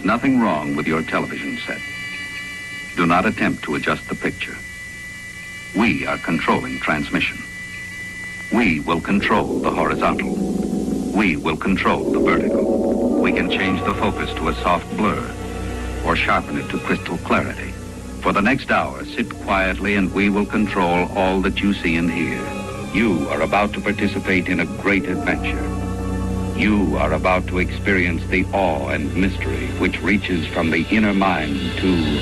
nothing wrong with your television set. Do not attempt to adjust the picture. We are controlling transmission. We will control the horizontal. We will control the vertical. We can change the focus to a soft blur or sharpen it to crystal clarity. For the next hour, sit quietly and we will control all that you see and hear. You are about to participate in a great adventure. You are about to experience the awe and mystery which reaches from the inner mind to...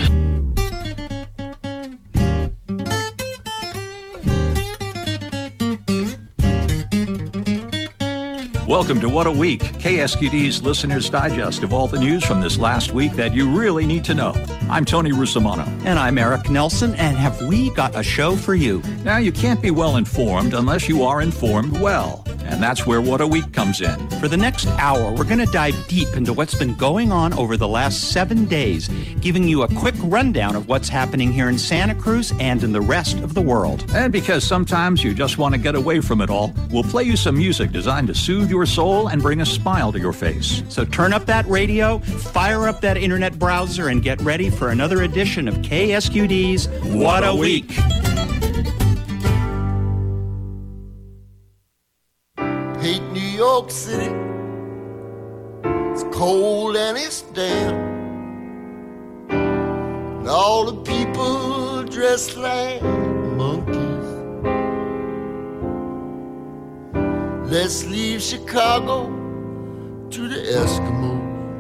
Welcome to What a Week, KSQD's Listener's Digest of all the news from this last week that you really need to know. I'm Tony Russomono. And I'm Eric Nelson, and have we got a show for you? Now, you can't be well informed unless you are informed well. And that's where What a Week comes in. For the next hour, we're going to dive deep into what's been going on over the last 7 days, giving you a quick rundown of what's happening here in Santa Cruz and in the rest of the world. And because sometimes you just want to get away from it all, we'll play you some music designed to soothe your soul and bring a smile to your face. So turn up that radio, fire up that internet browser, and get ready for another edition of KSQD's What a Week. Hate New York City. It's cold and it's damp, and all the people dressed like monkeys. Let's leave Chicago to the Eskimos.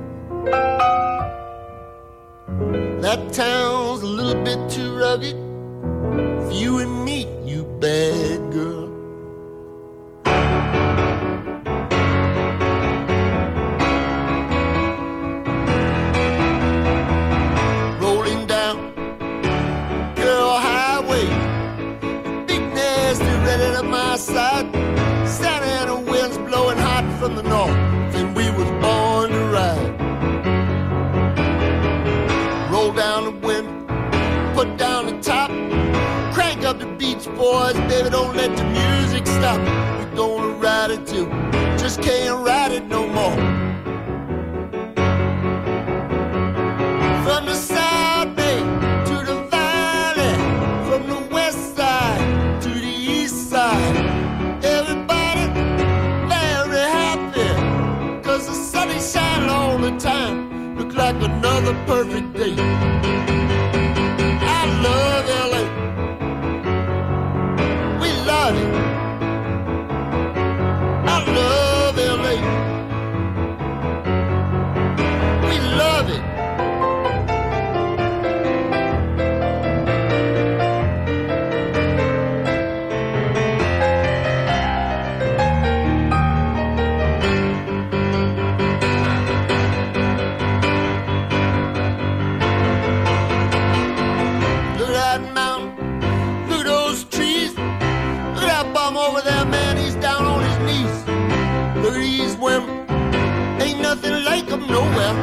That town's a little bit too rugged for you and me, you bad girl. Side, Santa Ana winds blowing hot from the north, and we was born to ride. Roll down the window, put down the top, crank up the Beach Boys, baby, don't let the music stop. We're gonna ride it too, just can't ride it no more. From the South Bay to the Valley, from the west side to the east side, everybody very happy, 'cause the sun is shining all the time. Look like another perfect day. I love LA. We love it. I love LA. We love it. Over there, man, he's down on his knees. Look at these women, ain't nothing like them nowhere.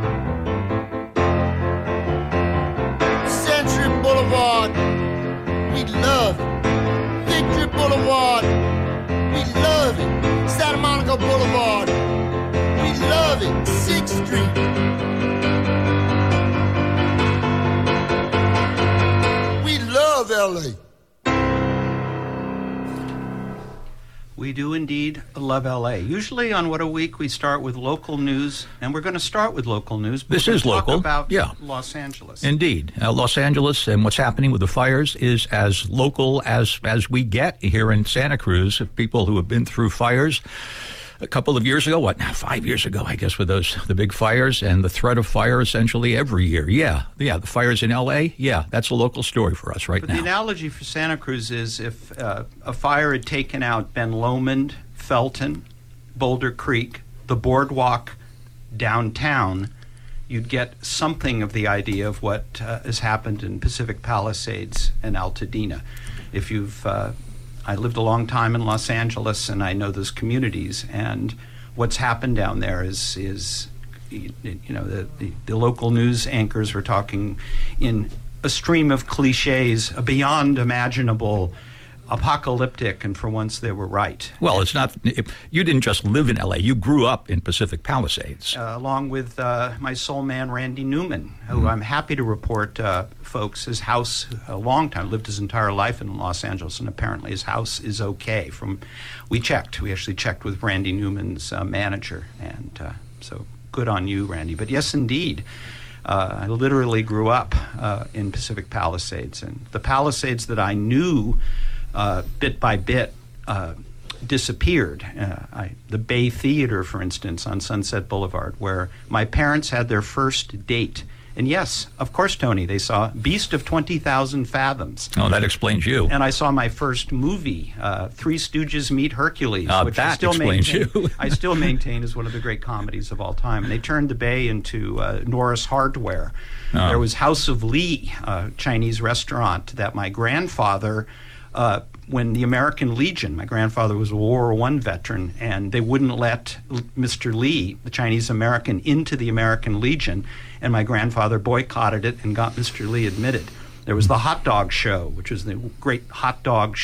Century Boulevard, we love it. Victory Boulevard, we love it. Santa Monica Boulevard, we love it. 6th Street, we love LA. We do indeed love L.A. Usually on What a Week, we start with local news, and we're going to start with local news. But this is local. Talk about yeah. Los Angeles. Indeed. Los Angeles and what's happening with the fires is as local as we get here in Santa Cruz. People who have been through fires a couple of years ago, 5 years ago, I guess, with the big fires and the threat of fire essentially every year. Yeah, the fires in L.A., that's a local story for us right now. The analogy for Santa Cruz is if a fire had taken out Ben Lomond, Felton, Boulder Creek, the boardwalk downtown, you'd get something of the idea of what has happened in Pacific Palisades and Altadena. If you've... I lived a long time in Los Angeles, and I know those communities. And what's happened down there is the local news anchors were talking in a stream of cliches, a beyond imaginable apocalyptic, and for once they were right. Well, it's not. You didn't just live in L.A. You grew up in Pacific Palisades. Along with my soul man, Randy Newman, who I'm happy to report, folks, his house, a long time, lived his entire life in Los Angeles, and apparently his house is okay. We actually checked with Randy Newman's manager, and so good on you, Randy. But yes, indeed. I literally grew up in Pacific Palisades, and the Palisades that I knew bit by bit disappeared. The Bay Theater, for instance, on Sunset Boulevard, where my parents had their first date. And yes, of course, Tony, they saw Beast of 20,000 Fathoms. Oh, that explains you. And I saw my first movie, Three Stooges Meet Hercules, which that explains you. I still maintain is one of the great comedies of all time. And they turned the Bay into Norris Hardware. Oh. There was House of Lee, a Chinese restaurant that my grandfather... when the American Legion, my grandfather was a World War I veteran, and they wouldn't let Mr. Lee, the Chinese-American, into the American Legion, and my grandfather boycotted it and got Mr. Lee admitted. There was the Hot Dog Show, which was the great hot dog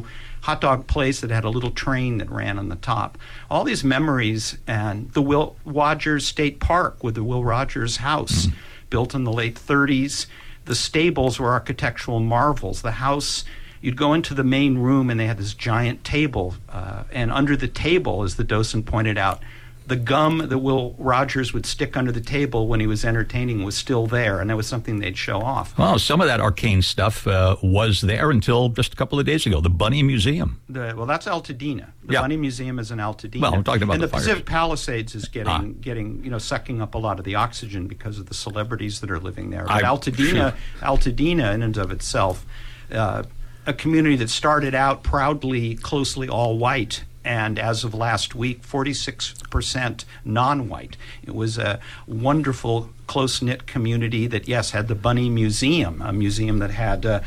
place that had a little train that ran on the top. All these memories, and the Will Rogers State Park with the Will Rogers house, built in the late 30s. The stables were architectural marvels. The house... You'd go into the main room, and they had this giant table, and under the table, as the docent pointed out, the gum that Will Rogers would stick under the table when he was entertaining was still there, and that was something they'd show off. Well, some of that arcane stuff was there until just a couple of days ago, the Bunny Museum. Well, that's Altadena. The Bunny Museum is in Altadena. Well, I'm talking about the Pacific Palisades is getting sucking up a lot of the oxygen because of the celebrities that are living there. But Altadena in and of itself... a community that started out proudly, closely all white, and as of last week, 46% non-white. It was a wonderful, close-knit community that, yes, had the Bunny Museum, a museum that had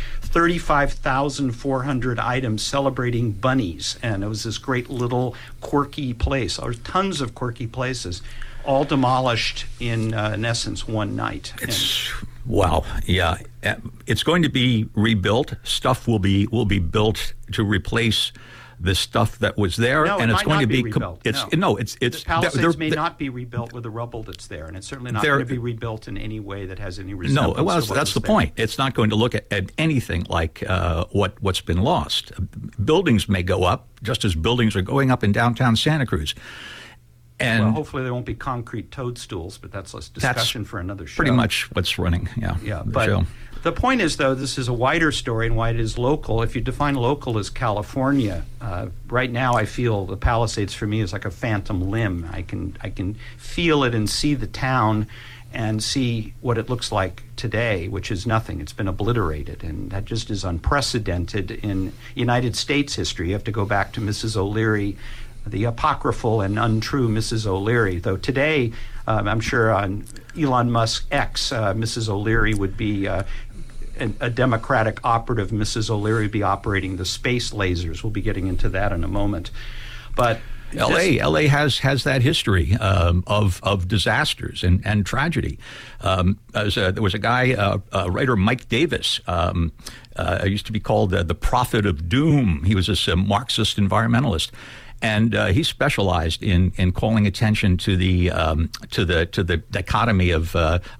35,400 items celebrating bunnies, and it was this great little quirky place. There were tons of quirky places, all demolished in essence, one night. Wow, yeah. It's going to be rebuilt. Stuff will be built to replace the stuff that was there, and it's going to be rebuilt. The Palisades may not be rebuilt with the rubble that's there, and it's certainly not going to be rebuilt in any way that has any resemblance. No, well, that's the point. It's not going to look at anything like what's been lost. Buildings may go up, just as buildings are going up in downtown Santa Cruz. And hopefully there won't be concrete toadstools, but that's a discussion for another show. Pretty much what's running, but show. The point is, though, this is a wider story, and why it is local. If you define local as California, right now I feel the Palisades for me is like a phantom limb. I can feel it and see the town and see what it looks like today, which is nothing. It's been obliterated, and that just is unprecedented in United States history. You have to go back to Mrs. O'Leary, the apocryphal and untrue Mrs. O'Leary, though today I'm sure on Elon Musk X, Mrs. O'Leary would be a Democratic operative. Mrs. O'Leary would be operating the space lasers. We'll be getting into that in a moment. But LA has that history of disasters and tragedy. There was a guy, writer Mike Davis, used to be called the Prophet of Doom. He was this Marxist environmentalist. And he specialized in calling attention to the dichotomy of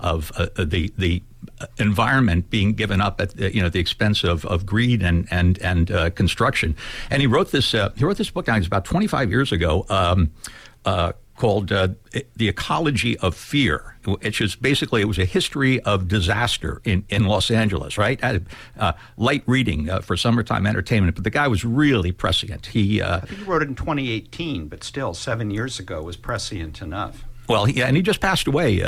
the environment being given up at the expense of greed and construction. And he wrote this book. Now, it was about 25 years ago. Called The Ecology of Fear, which is basically, it was a history of disaster in Los Angeles, right? Light reading for summertime entertainment, but the guy was really prescient. I think he wrote it in 2018, but still 7 years ago was prescient enough. Well, and he just passed away,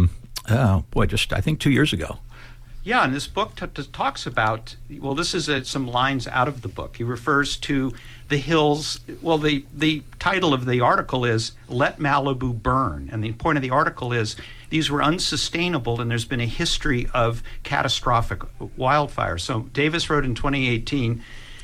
I think 2 years ago. Yeah, and this book talks about, well, this is some lines out of the book. He refers to the hills. Well, the title of the article is Let Malibu Burn. And the point of the article is these were unsustainable, and there's been a history of catastrophic wildfires. So Davis wrote in 2018,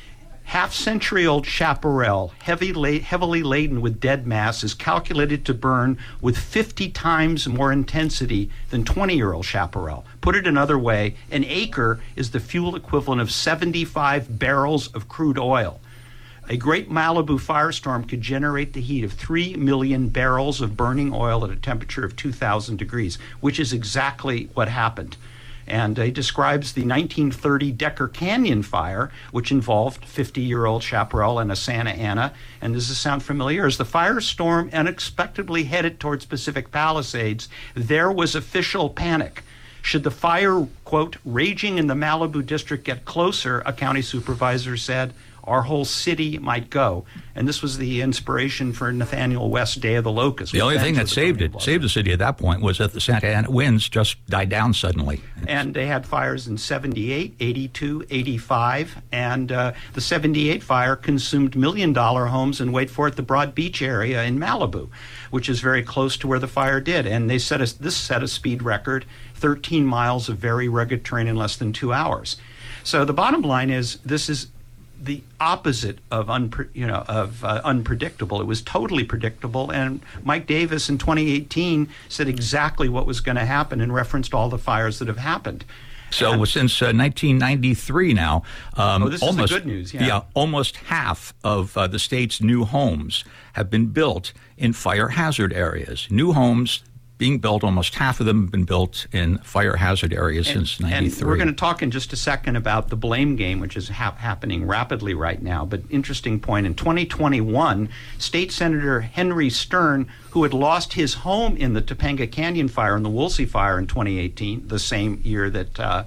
Half-century-old chaparral, heavily laden with dead mass, is calculated to burn with 50 times more intensity than 20-year-old chaparral. Put it another way, an acre is the fuel equivalent of 75 barrels of crude oil. A great Malibu firestorm could generate the heat of 3 million barrels of burning oil at a temperature of 2,000 degrees, which is exactly what happened. And he describes the 1930 Decker Canyon fire, which involved 50-year-old chaparral and a Santa Ana. And does this sound familiar? As the firestorm unexpectedly headed towards Pacific Palisades, there was official panic. Should the fire, quote, raging in the Malibu district get closer, a county supervisor said, our whole city might go. And this was the inspiration for Nathaniel West's Day of the Locust. The only thing that saved the city at that point was that the Santa Ana winds just died down suddenly. And they had fires in 78, 82, 85, and the 78 fire consumed million-dollar homes and, wait for it, the Broad Beach area in Malibu, which is very close to where the fire did. And they set a speed record, 13 miles of very rugged terrain in less than 2 hours. So the bottom line is this is the opposite of unpredictable. It was totally predictable, and Mike Davis in 2018 said exactly what was going to happen and referenced all the fires that have happened. So since 1993 now, this is the good news. Yeah, almost half of the state's new homes have been built in fire hazard areas. New homes being built, almost half of them have been built in fire hazard areas since 93. And we're going to talk in just a second about the blame game, which is happening rapidly right now. But interesting point, in 2021, State Senator Henry Stern, who had lost his home in the Topanga Canyon fire and the Woolsey fire in 2018, the same year that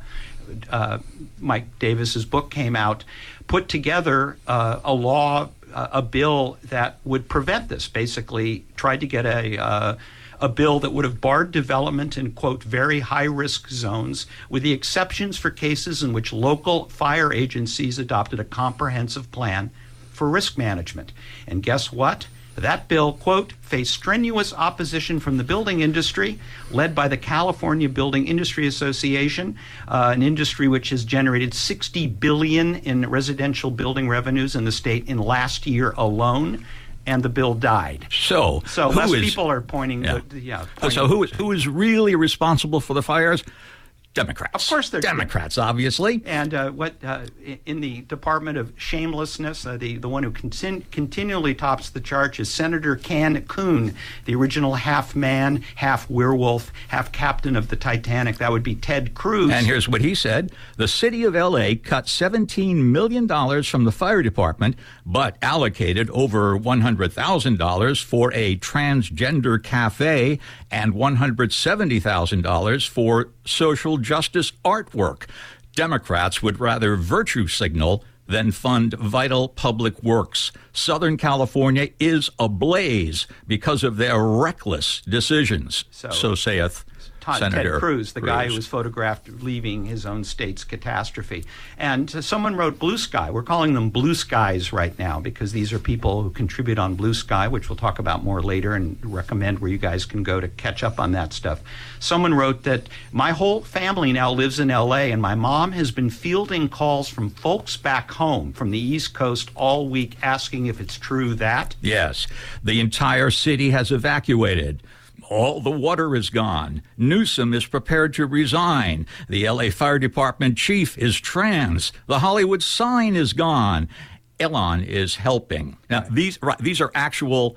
Mike Davis's book came out, put together a bill that would prevent this, basically tried to get a bill that would have barred development in, quote, very high-risk zones, with the exceptions for cases in which local fire agencies adopted a comprehensive plan for risk management. And guess what? That bill, quote, faced strenuous opposition from the building industry, led by the California Building Industry Association, an industry which has generated $60 billion in residential building revenues in the state in last year alone. And the bill died. So less people are pointing. So who is really responsible for the fires? Democrats. Of course they're Democrats, obviously. And in the Department of Shamelessness, the one who continually tops the charts is Senator Can Coon, the original half man, half werewolf, half captain of the Titanic. That would be Ted Cruz. And here's what he said. The city of L.A. cut $17 million from the fire department, but allocated over $100,000 for a transgender cafe and $170,000 for social justice artwork. Democrats would rather virtue signal than fund vital public works. Southern California is ablaze because of their reckless decisions, so saith Senator Ted Cruz, the Cruz. guy who was photographed leaving his own state's catastrophe. And someone wrote Blue Sky. We're calling them Blue Skies right now because these are people who contribute on Blue Sky, which we'll talk about more later and recommend where you guys can go to catch up on that stuff. Someone wrote that my whole family now lives in L.A., and my mom has been fielding calls from folks back home from the East Coast all week asking if it's true that. Yes, the entire city has evacuated. All the water is gone. Newsom is prepared to resign. The L.A. Fire Department chief is trans. The Hollywood sign is gone. Elon is helping. Now, these are actual,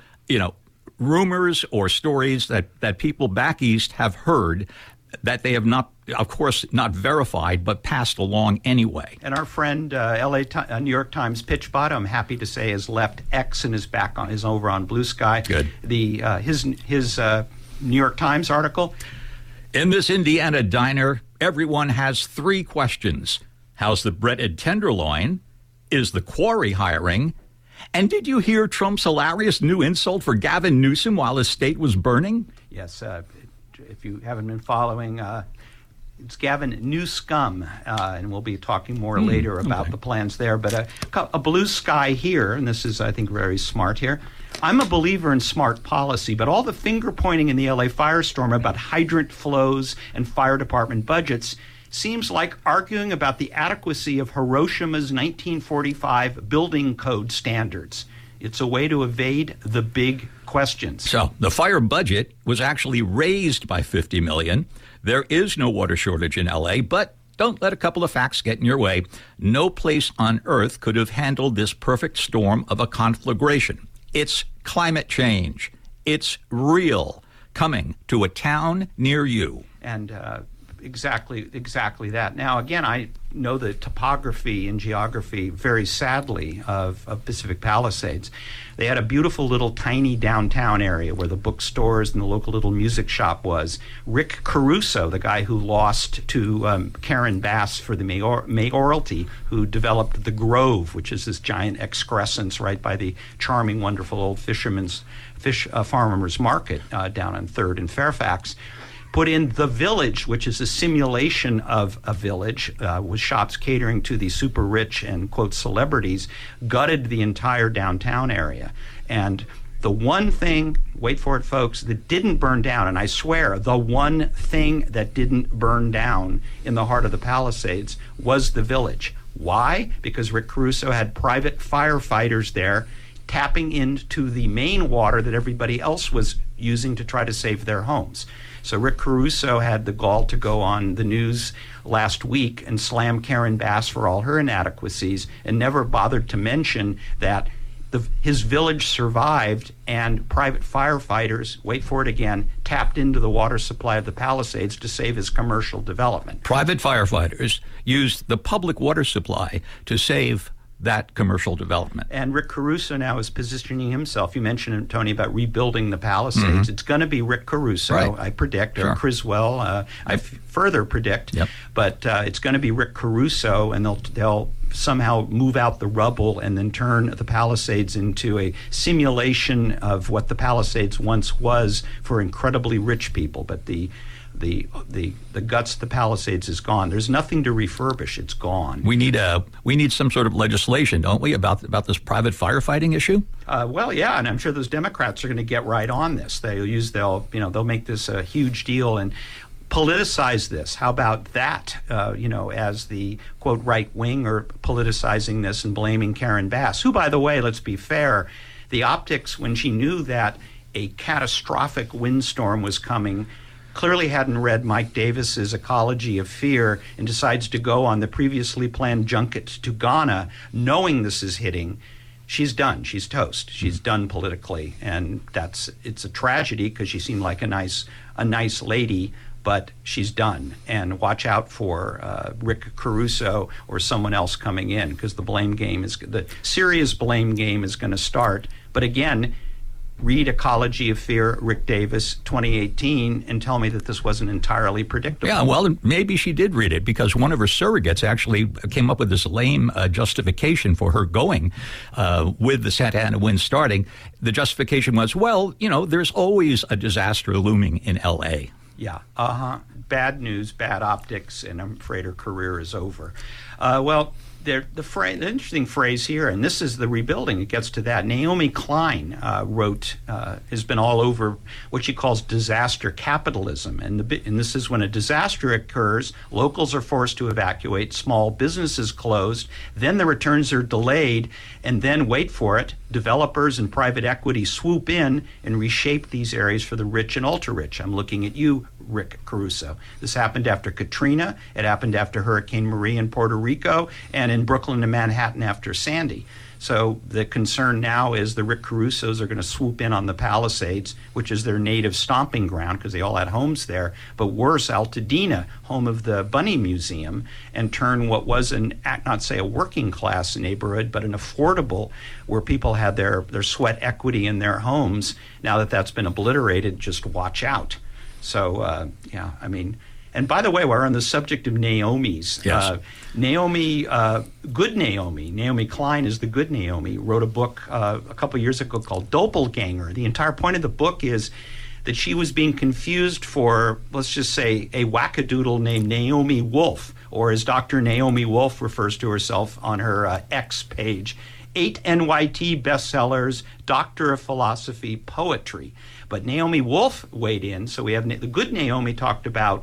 rumors or stories that people back east have heard that they have not, of course, not verified, but passed along anyway. And our friend New York Times Pitch Bottom, I'm happy to say, has left X and is over on Blue Sky. Good. His New York Times article. In this Indiana diner, everyone has 3 questions. How's the breaded tenderloin? Is the quarry hiring? And did you hear Trump's hilarious new insult for Gavin Newsom while his state was burning? Yes, if you haven't been following, it's Gavin Newscum, and we'll be talking more later about the plans there. But a blue sky here, and this is, I think, very smart here. I'm a believer in smart policy, but all the finger pointing in the LA firestorm about hydrant flows and fire department budgets seems like arguing about the adequacy of Hiroshima's 1945 building code standards. It's a way to evade the big questions. So the fire budget was actually raised by $50 million. There is no water shortage in L.A., but don't let a couple of facts get in your way. No place on Earth could have handled this perfect storm of a conflagration. It's climate change. It's real, coming to a town near you. And exactly that. Now, again, I know the topography and geography, very sadly, of Pacific Palisades. They had a beautiful little tiny downtown area where the bookstores and the local little music shop was. Rick Caruso, the guy who lost to Karen Bass for the mayoralty, who developed the Grove, which is this giant excrescence right by the charming, wonderful old farmers market down on 3rd in Fairfax, put in The Village, which is a simulation of a village with shops catering to the super rich and, quote, celebrities, gutted the entire downtown area. And the one thing, wait for it, folks, that didn't burn down, and I swear the one thing that didn't burn down in the heart of the Palisades was the Village. Why? Because Rick Caruso had private firefighters there tapping into the main water that everybody else was using to try to save their homes. So Rick Caruso had the gall to go on the news last week and slam Karen Bass for all her inadequacies and never bothered to mention that his village survived and private firefighters, wait for it again, tapped into the water supply of the Palisades to save his commercial development. Private firefighters used the public water supply to save that commercial development. And Rick Caruso now is positioning himself. You mentioned, Tony, about rebuilding the Palisades. Mm-hmm. It's going to be Rick Caruso, right. I predict, or Criswell, I further predict. Yep. But it's going to be Rick Caruso, and they'll somehow move out the rubble and then turn the Palisades into a simulation of what the Palisades once was for incredibly rich people. But the guts of the Palisades is gone. There's nothing to refurbish. It's gone. We need some sort of legislation, don't we, about this private firefighting issue? Well, yeah, and I'm sure those Democrats are going to get right on this. They'll make this a huge deal and politicize this. How about that? As the quote right wing are politicizing this and blaming Karen Bass, who, by the way, let's be fair, the optics when she knew that a catastrophic windstorm was coming, clearly hadn't read Mike Davis's Ecology of Fear and decides to go on the previously planned junket to Ghana knowing this is hitting. She's done. She's toast. She's done politically. And it's a tragedy because she seemed like a nice lady, but she's done. And watch out for Rick Caruso or someone else coming in because the serious blame game is going to start. But again, read Ecology of Fear, Rick Davis, 2018, and tell me that this wasn't entirely predictable. Yeah, well, maybe she did read it because one of her surrogates actually came up with this lame justification for her going with the Santa Ana wind starting. The justification was, there's always a disaster looming in L.A. Yeah, bad news, bad optics, and I'm afraid her career is over. The interesting phrase here, and this is the rebuilding, it gets to that. Naomi Klein wrote, has been all over what she calls disaster capitalism. And this is when a disaster occurs, locals are forced to evacuate, small businesses closed, then the returns are delayed, and then, wait for it, developers and private equity swoop in and reshape these areas for the rich and ultra-rich. I'm looking at you, Rick Caruso. This happened after Katrina. It happened after Hurricane Maria in Puerto Rico, and in Brooklyn and Manhattan after Sandy. So the concern now is the Rick Carusos are going to swoop in on the Palisades, which is their native stomping ground because they all had homes there. But worse, Altadena, home of the Bunny Museum, and turn what was not say a working class neighborhood, but an affordable where people had their sweat equity in their homes. Now that that's been obliterated, just watch out. So, and by the way, we're on the subject of Naomi's. Yes. Naomi Klein is the good Naomi, wrote a book a couple years ago called Doppelganger. The entire point of the book is that she was being confused for, let's just say, a wackadoodle named Naomi Wolf, or as Dr. Naomi Wolf refers to herself on her X page, 8 NYT bestsellers, Doctor of Philosophy, poetry. But Naomi Wolf weighed in, so we have the good Naomi talked about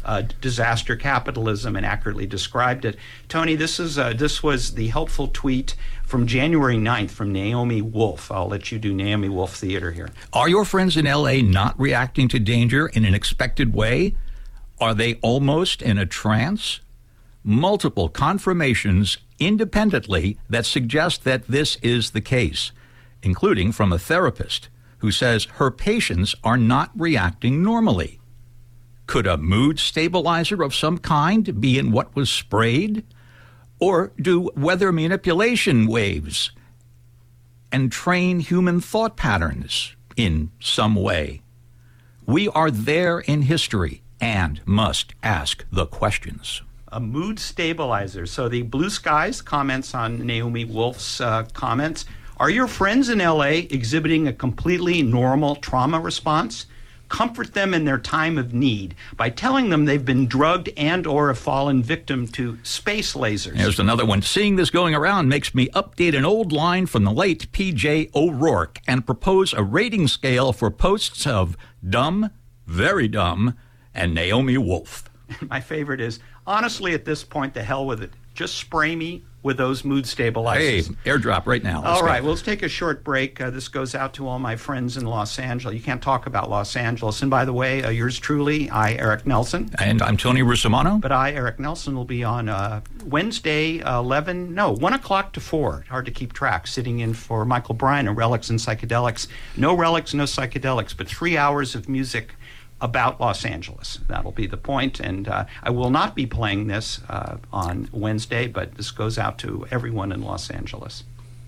disaster capitalism and accurately described it. Tony, this was the helpful tweet from January 9th from Naomi Wolf. I'll let you do Naomi Wolf theater here. Are your friends in L.A. not reacting to danger in an expected way? Are they almost in a trance? Multiple confirmations independently that suggest that this is the case, including from a therapist who says her patients are not reacting normally. Could a mood stabilizer of some kind be in what was sprayed? Or do weather manipulation waves entrain human thought patterns in some way? We are there in history and must ask the questions. A mood stabilizer. So the Blue Skies comments on Naomi Wolf's comments. Are your friends in L.A. exhibiting a completely normal trauma response? Comfort them in their time of need by telling them they've been drugged and or have fallen victim to space lasers. There's another one. Seeing this going around makes me update an old line from the late P.J. O'Rourke and propose a rating scale for posts of dumb, very dumb, and Naomi Wolf. My favorite is, honestly, at this point, the hell with it. Just spray me with those mood stabilizers. Hey, airdrop right now. All right, well, let's take a short break. This goes out to all my friends in Los Angeles. You can't talk about Los Angeles. And by the way, yours truly, I, Eric Nelson. And I'm Tony Russomanno. But I, Eric Nelson, will be on Wednesday, 1 o'clock to 4. Hard to keep track. Sitting in for Michael Bryan and Relics and Psychedelics. No relics, no psychedelics, but 3 hours of music about Los Angeles. That'll be the point. And I will not be playing this on Wednesday, but this goes out to everyone in Los Angeles.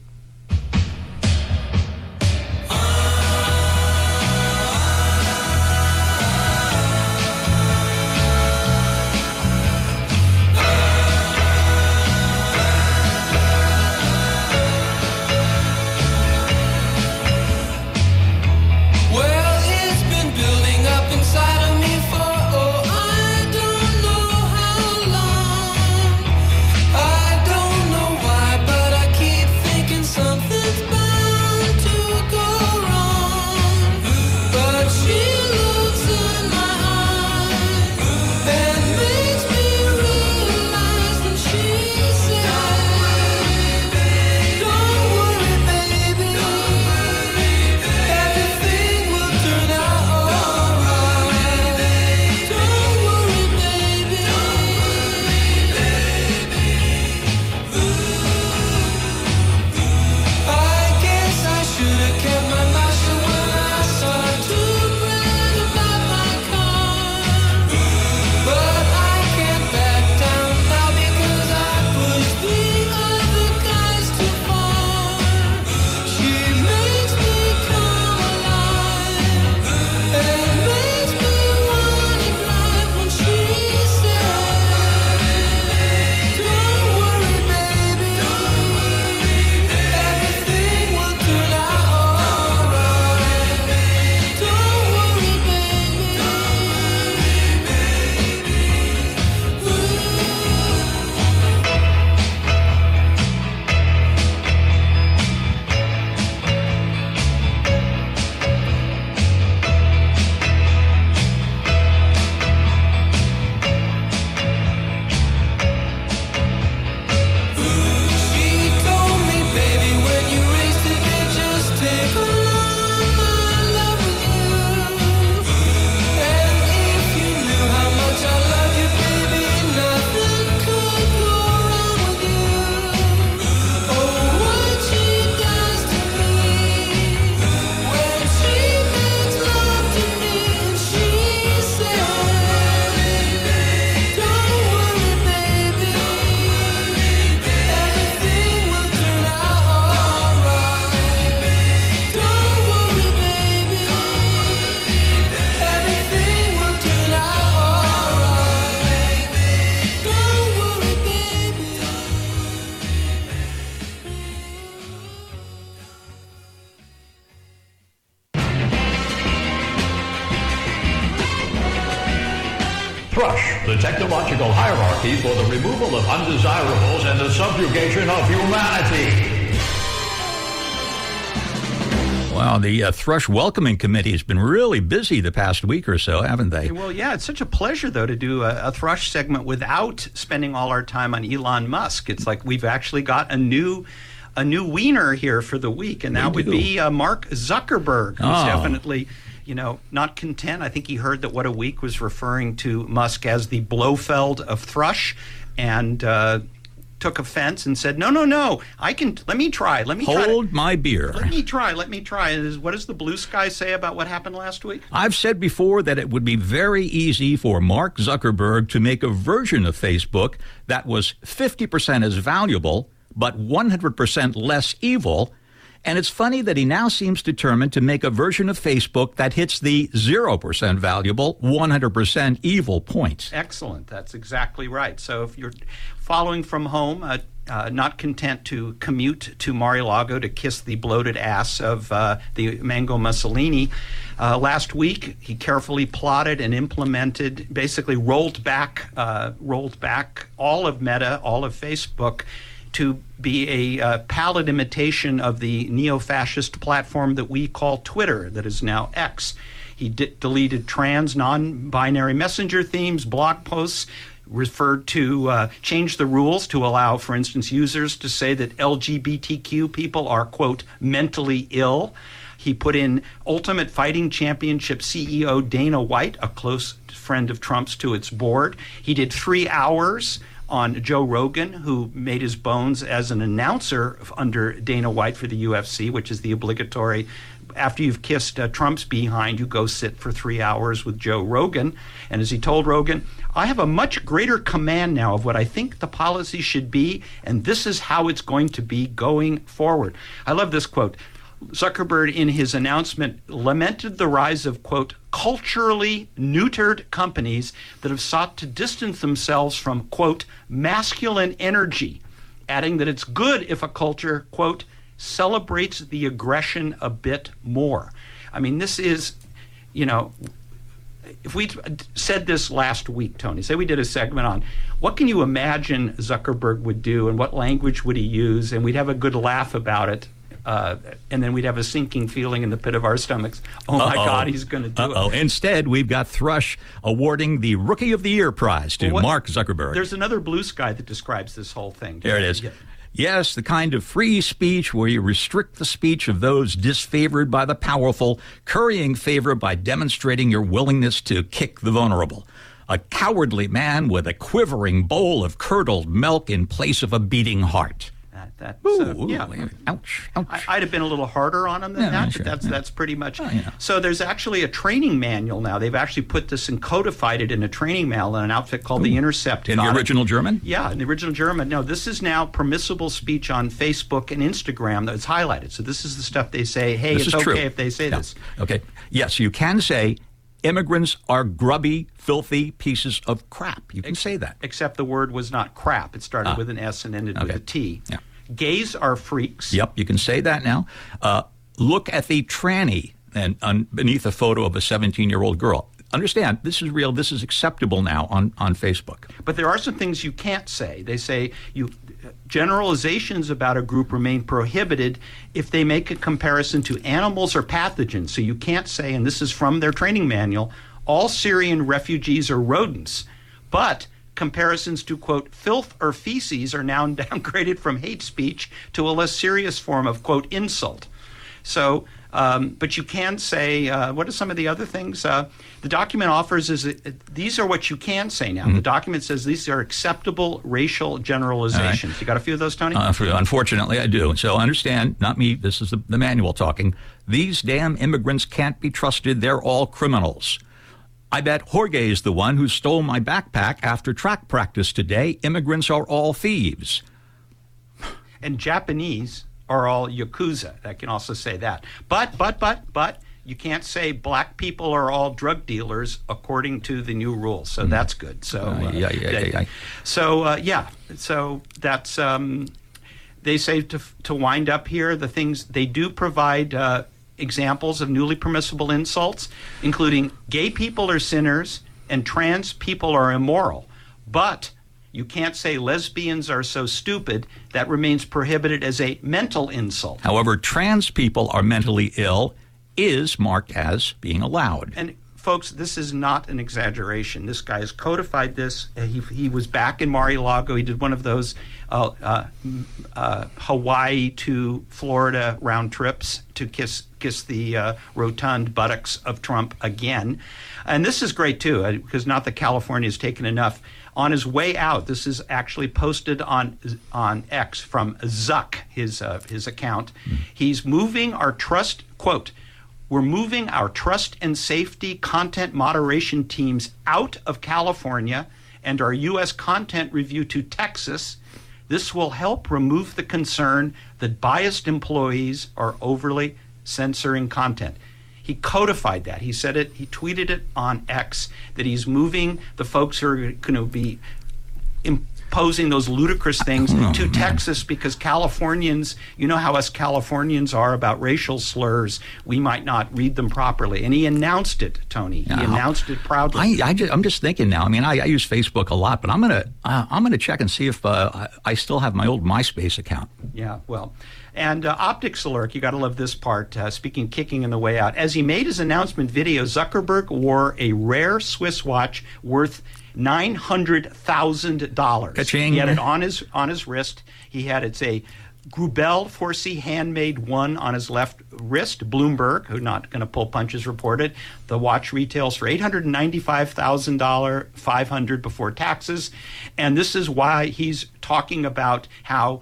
Thrush, the technological hierarchy for the removal of undesirables and the subjugation of humanity. Wow, the Thrush Welcoming Committee has been really busy the past week or so, haven't they? Well, yeah, it's such a pleasure, though, to do a Thrush segment without spending all our time on Elon Musk. It's like we've actually got a new wiener here for the week, and that would be Mark Zuckerberg, who's definitely, not content. I think he heard that What a Week was referring to Musk as the Blofeld of Thrush, and took offense and said, no, let me try. Hold my beer. Let me try. What does the Blue Sky say about what happened last week? I've said before that it would be very easy for Mark Zuckerberg to make a version of Facebook that was 50% as valuable, but 100% less evil. And it's funny that he now seems determined to make a version of Facebook that hits the 0% valuable, 100% evil point. Excellent. That's exactly right. So if you're following from home, not content to commute to Mar-a-Lago to kiss the bloated ass of the Mango Mussolini, last week he carefully plotted and implemented, basically rolled back all of Meta, all of Facebook, to be a pallid imitation of the neo-fascist platform that we call Twitter, that is now X. He deleted trans, non-binary messenger themes, blog posts, changed the rules to allow, for instance, users to say that LGBTQ people are, quote, mentally ill. He put in Ultimate Fighting Championship CEO Dana White, a close friend of Trump's, to its board. He did 3 hours on Joe Rogan, who made his bones as an announcer under Dana White for the UFC, which is the obligatory, after you've kissed Trump's behind, you go sit for 3 hours with Joe Rogan. And as he told Rogan, I have a much greater command now of what I think the policy should be, and this is how it's going to be going forward. I love this quote. Zuckerberg, in his announcement, lamented the rise of, quote, culturally neutered companies that have sought to distance themselves from, quote, masculine energy, adding that it's good if a culture, quote, celebrates the aggression a bit more. I mean, this is, if we said this last week, Tony, say we did a segment on what can you imagine Zuckerberg would do and what language would he use, and we'd have a good laugh about it. And then we'd have a sinking feeling in the pit of our stomachs. Oh, my God, he's going to do it. Instead, we've got Thrush awarding the Rookie of the Year prize to Mark Zuckerberg. There's another Blue Sky that describes this whole thing. There it is. Yeah. Yes, the kind of free speech where you restrict the speech of those disfavored by the powerful, currying favor by demonstrating your willingness to kick the vulnerable. A cowardly man with a quivering bowl of curdled milk in place of a beating heart. Ouch. I'd have been a little harder on him than that, sure, but that's pretty much. So there's actually a training manual now. They've actually put this and codified it in a training manual in an outfit called The Intercept. In the original German? Yeah, in the original German. No, this is now permissible speech on Facebook and Instagram that's highlighted. So this is the stuff they say, hey, it's okay if they say this. Okay. Yes, you can say immigrants are grubby, filthy pieces of crap. You can say that. Except the word was not crap. It started with an S and ended with a T. Yeah. Gays are freaks. Yep, you can say that now. Look at the tranny and beneath a photo of a 17-year-old girl. Understand, this is real. This is acceptable now on Facebook. But there are some things you can't say. They say generalizations about a group remain prohibited if they make a comparison to animals or pathogens. So you can't say, and this is from their training manual, all Syrian refugees are rodents. But comparisons to, quote, filth or feces are now downgraded from hate speech to a less serious form of, quote, insult. So, but you can say, what are some of the other things? The document offers these are what you can say now. Mm-hmm. The document says these are acceptable racial generalizations. Right. You got a few of those, Tony? Unfortunately, I do. So understand, not me, this is the manual talking. These damn immigrants can't be trusted. They're all criminals. I bet Jorge is the one who stole my backpack after track practice today. Immigrants are all thieves. And Japanese are all Yakuza. I can also say that. But you can't say black people are all drug dealers according to the new rules. So that's good. So So that's they say to wind up here the things they do provide. Examples of newly permissible insults, including gay people are sinners and trans people are immoral. But You can't say lesbians are so stupid. That remains prohibited as a mental insult. However, trans people are mentally ill is marked as being allowed. And folks, this is not an exaggeration. This guy has codified this. He was back in Mar-a-Lago. He did one of those Hawaii to Florida round trips to kiss the rotund buttocks of Trump again. And this is great, too, because not that California has taken enough. On his way out, this is actually posted on X from Zuck, his account. He's moving our trust, quote, "We're moving our trust and safety content moderation teams out of California and our U.S. content review to Texas. This will help remove the concern that biased employees are overly censoring content." He codified that. He said it. He tweeted it on X that he's moving the folks who are going to be imposing those ludicrous things to Texas because Californians, you know how us Californians are about racial slurs. We might not read them properly. And he announced it, Tony. He announced it proudly. I'm just thinking now. I mean, I use Facebook a lot, but I'm gonna check and see if I still have my old MySpace account. Yeah, well. And Optics Alert, you got to love this part, speaking kicking in the way out. As he made his announcement video, Zuckerberg wore a rare Swiss watch worth $900,000. Ka-ching. He had it on his wrist. It's a Grubel 4C handmade one on his left wrist. Bloomberg, who's not going to pull punches, reported the watch retails for $895,000, $500 before taxes. And this is why he's talking about how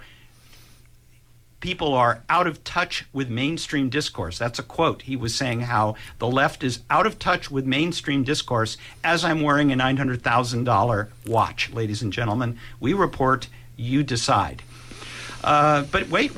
people are out of touch with mainstream discourse. That's a quote. He was saying how the left is out of touch with mainstream discourse as I'm wearing a $900,000 watch. Ladies and gentlemen, we report, you decide. But wait.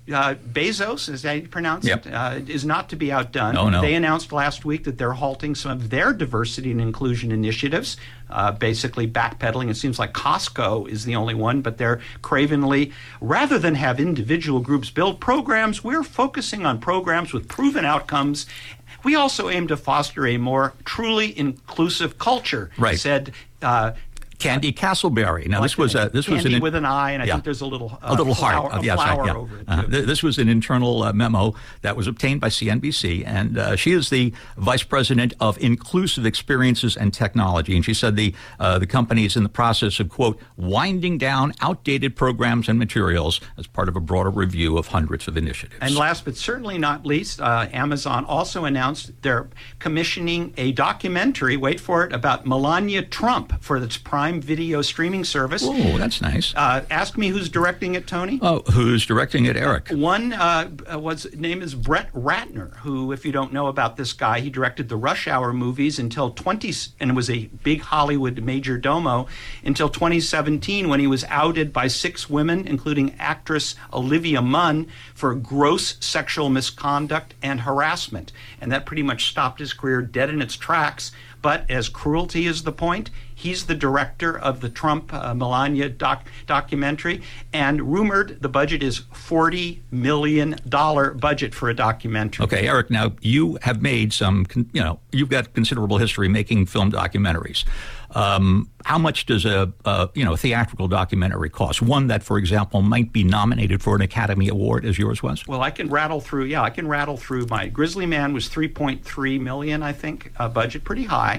Bezos, is that how you pronounce it, is not to be outdone. No. They announced last week that they're halting some of their diversity and inclusion initiatives, basically backpedaling. It seems like Costco is the only one, but they're cravenly, rather than have individual groups build programs, we're focusing on programs with proven outcomes. We also aim to foster a more truly inclusive culture, said Candy Castleberry. Now, this was Candy with an eye, and I think there's a little heart, flower over it too. This was an internal memo that was obtained by CNBC, and she is the vice president of inclusive experiences and technology. And she said the company is in the process of, quote, winding down outdated programs and materials as part of a broader review of hundreds of initiatives. And last but certainly not least, Amazon also announced they're commissioning a documentary, wait for it, about Melania Trump for its Prime Video streaming service. Oh, that's nice. Ask me who's directing it, Tony. Oh, who's directing it, Eric? One name is Brett Ratner, who, if you don't know about this guy, he directed the Rush Hour movies until and was a big Hollywood major domo until 2017 when he was outed by 6 women, including actress Olivia Munn, for gross sexual misconduct and harassment. And that pretty much stopped his career dead in its tracks. But as cruelty is the point, he's the director of the Trump-Melania documentary, and rumored the budget is $40 million budget for a documentary. Okay, Eric, now you have made you've got considerable history making film documentaries. How much does a theatrical documentary cost? One that, for example, might be nominated for an Academy Award, as yours was? Well, I can rattle through. My Grizzly Man was $3.3 million, I think, budget, pretty high.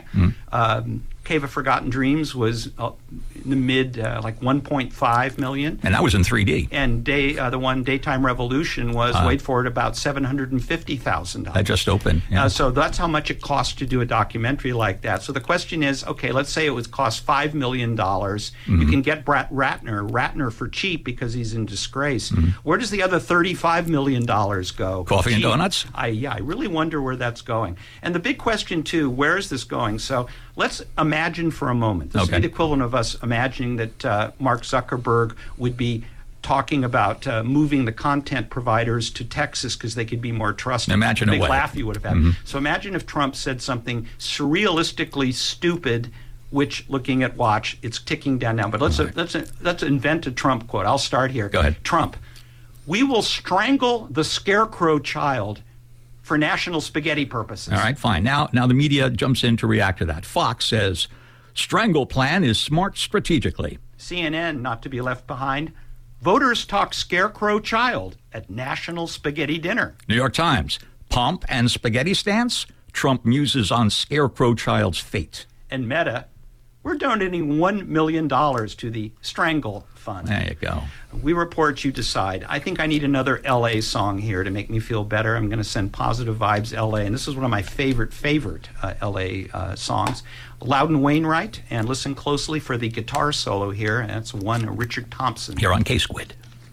Cave of Forgotten Dreams was in the mid, like $1.5 million. And that was in 3D. And the one Daytime Revolution was, wait for it, about $750,000. That just opened. Yeah. So that's how much it costs to do a documentary like that. So the question is, okay, let's say it would cost $5 million. You can get Brett Ratner for cheap because he's in disgrace. Where does the other $35 million go? Coffee and donuts? I really wonder where that's going. And the big question, too, where is this going? So let's imagine for a moment. This would be the equivalent of us imagining that Mark Zuckerberg would be talking about moving the content providers to Texas because they could be more trusted. Imagine a big away. laugh you would have had. So imagine if Trump said something surrealistically stupid, which, looking at watch, it's ticking down now. But let's invent a Trump quote. I'll start here. Go ahead. Trump, we will strangle the scarecrow child for national spaghetti purposes. All right, fine. Now the media jumps in to react to that. Fox says, strangle plan is smart strategically. CNN, not to be left behind. Voters talk scarecrow child at National Spaghetti Dinner. New York Times, pomp and spaghetti stance? Trump muses on scarecrow child's fate. And Meta, we're donating $1 million to the Strangle Fund. There you go. We report, you decide. I think I need another L.A. song here to make me feel better. I'm going to send Positive Vibes L.A., and this is one of my favorite L.A. Songs. Loudon Wainwright, and listen closely for the guitar solo here, and that's one Richard Thompson. Here on K-Squid.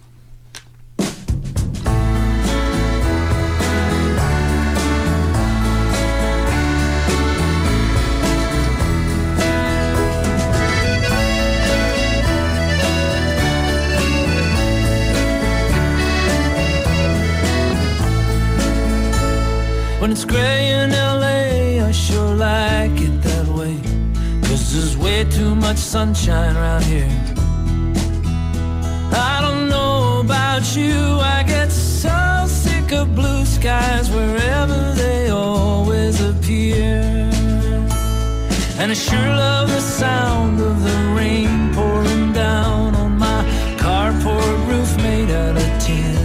When it's gray in LA, I sure like it that way, 'cause there's way too much sunshine around here. I don't know about you, I get so sick of blue skies wherever they always appear. And I sure love the sound of the rain pouring down on my carport roof made out of tin.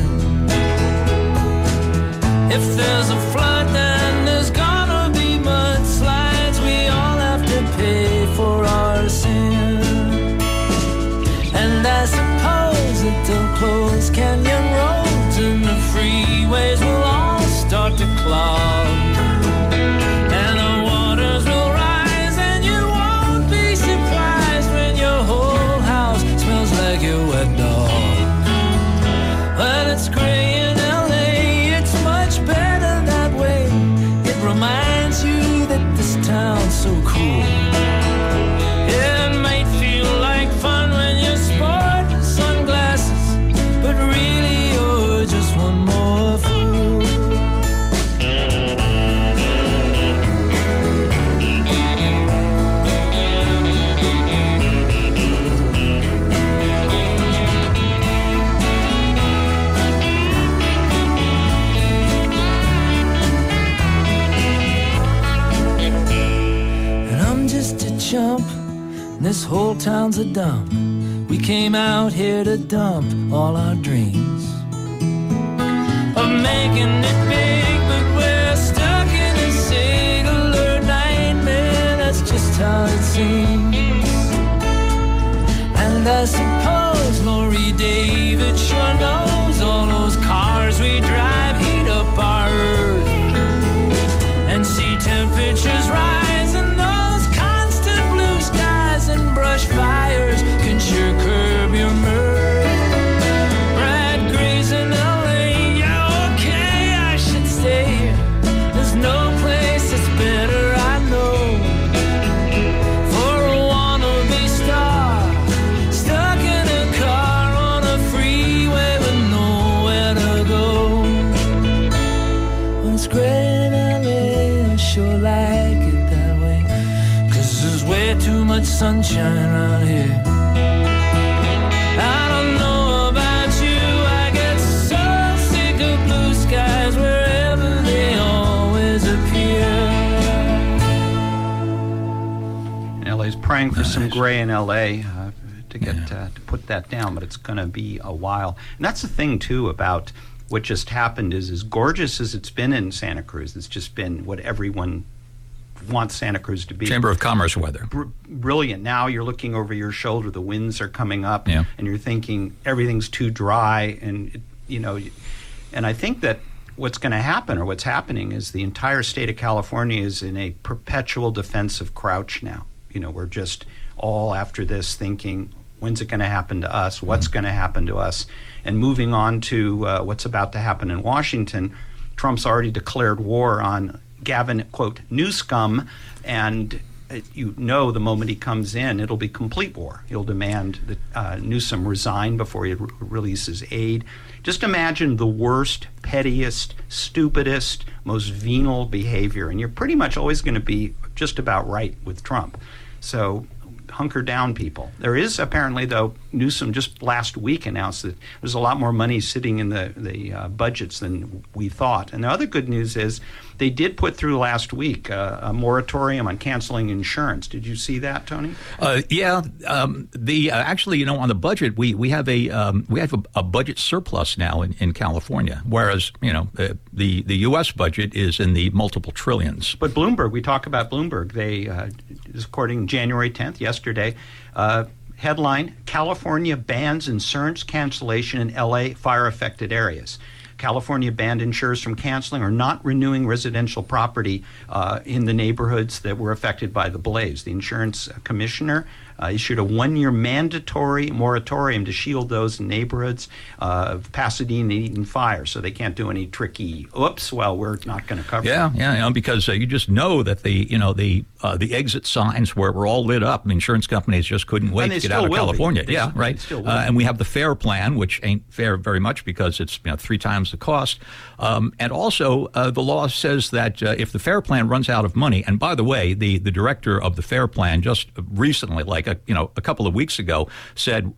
If there's a flood, then there's gonna be mudslides. We all have to pay for our sin. And I suppose that they'll close canyon roads and the freeways will all start to clog. And the waters will rise and you won't be surprised when your whole house smells like your wet dog. When it's gray in LA, it's much better that way. It reminds you that this town's so cool. It might feel like fun when you're sporting sunglasses, but really you're just one more fool. And I'm just a chump, and this whole town's a dump. We came out here to dump all our dreams of making it big, but we're stuck in a singular nightmare. That's just how it seems. And I suppose Lori David sure knows all those cars we drive heat up our earth and see temperatures rise, and those constant blue skies and brush fires can sure curb your mirth. Brad Gray's in LA, yeah, okay, I should stay here. There's no place that's better, I know, for a wannabe star stuck in a car on a freeway with nowhere to go. When it's gray in LA, I sure like it that way, 'cause there's way too much sunshine around here. I don't know about you, I get so sick of blue skies wherever they always appear. LA's praying for some gray in LA to get to put that down, but it's going to be a while. And that's the thing too about what just happened is as gorgeous as it's been in Santa Cruz, it's just been what everyone wants Santa Cruz to be. Chamber of Commerce weather. Brilliant. Now you're looking over your shoulder, the winds are coming up, Yeah. and you're thinking everything's too dry, and and I think that what's going to happen, or what's happening, is the entire state of California is in a perpetual defensive crouch now. We're just all after this thinking, when's it going to happen to us? What's going to happen to us? And moving on to what's about to happen in Washington, Trump's already declared war on Gavin, quote, Newscum, and the moment he comes in, it'll be complete war. He'll demand that Newsom resign before he releases aid. Just imagine the worst, pettiest, stupidest, most venal behavior, and you're pretty much always going to be just about right with Trump. So hunker down, people. There is apparently, though, Newsom just last week announced that there's a lot more money sitting in the budgets than we thought. And the other good news is they did put through last week a moratorium on canceling insurance. Did you see that, Tony? Yeah. Actually, on the budget, we have a budget surplus now in California, whereas the U.S. budget is in the multiple trillions. But Bloomberg, we talk about Bloomberg. They, according January 10th, yesterday, headline: California bans insurance cancellation in L.A. fire-affected areas. California banned insurers from canceling or not renewing residential property in the neighborhoods that were affected by the blaze. The insurance commissioner issued a 1-year mandatory moratorium to shield those neighborhoods of Pasadena and Eaton fire, so they can't do any tricky, we're not going to cover it. Yeah, because you just know that the exit signs were all lit up. The insurance companies just couldn't wait to get out of California. Right. And we have the FAIR plan, which ain't fair very much because it's 3 times the cost. And also, the law says that if the FAIR plan runs out of money, and by the way, the director of the FAIR plan just recently, a couple of weeks ago, said,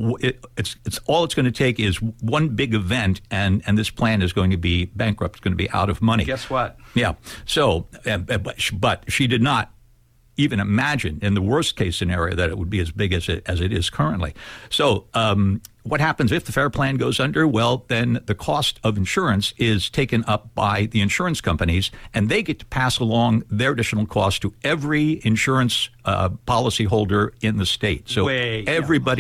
it's all it's going to take is one big event, and this plan is going to be bankrupt. It's going to be out of money. Guess what? Yeah. So, but she did not even imagine in the worst case scenario that it would be as big as it is currently. So what happens if the FAIR plan goes under? Well, then the cost of insurance is taken up by the insurance companies, and they get to pass along their additional cost to every insurance policyholder in the state. So everybody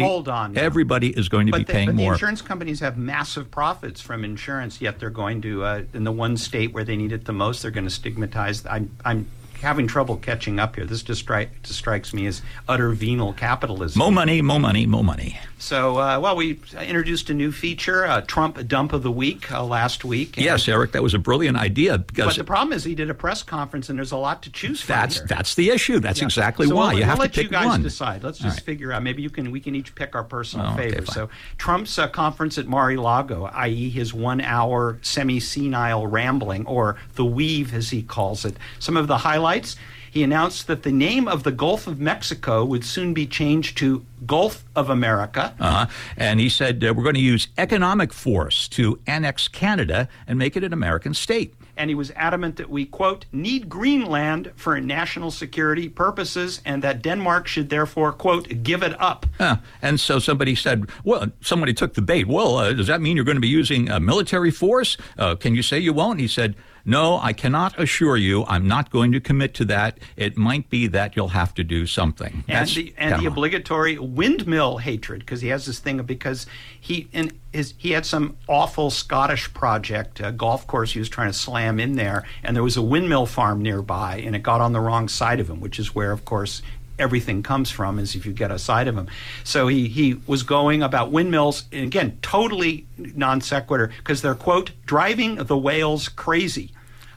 is going to be paying more. But the insurance companies have massive profits from insurance, yet they're going to, in the one state where they need it the most, they're going to stigmatize. I'm having trouble catching up here. This just strikes me as utter venal capitalism. More money, more money, more money. So, we introduced a new feature, Trump Dump of the Week, last week. Yes, Eric, that was a brilliant idea. But the problem is he did a press conference, and there's a lot to choose from here. That's the issue. That's exactly why. You have to pick one. We'll let you guys decide. Let's just figure out. Maybe we can each pick our personal favorites. So Trump's conference at Mar-a-Lago, i.e. his 1-hour semi-senile rambling, or the weave, as he calls it. Some of the highlights: he announced that the name of the Gulf of Mexico would soon be changed to Gulf of America. And he said, we're going to use economic force to annex Canada and make it an American state. And he was adamant that we, quote, need Greenland for national security purposes, and that Denmark should therefore, quote, give it up. And so somebody said, somebody took the bait. Does that mean you're going to be using military force? Can you say you won't? He said, no, I cannot assure you. I'm not going to commit to that. It might be that you'll have to do something. And the obligatory windmill hatred, because he has this thing because he had some awful Scottish project, a golf course he was trying to slam in there, and there was a windmill farm nearby, and it got on the wrong side of him, which is where, of course, everything comes from, is if you get a side of him. So he was going about windmills, and again, totally non sequitur, because they're, quote, driving the whales crazy,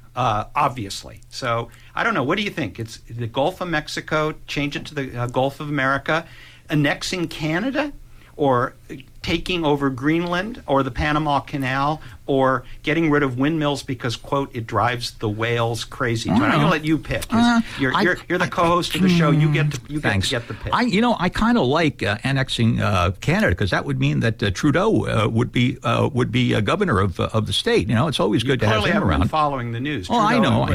obviously. So I don't know. What do you think? It's the Gulf of Mexico, change it to the Gulf of America, annexing Canada, or taking over Greenland, or the Panama Canal, or getting rid of windmills because, quote, it drives the whales crazy. I'm going to let you pick. You're the co-host of the show. You get to get the pick. I kind of like annexing Canada, because that would mean that Trudeau would be governor of the state. It's always good to have him around. Been following the news. Oh, I know.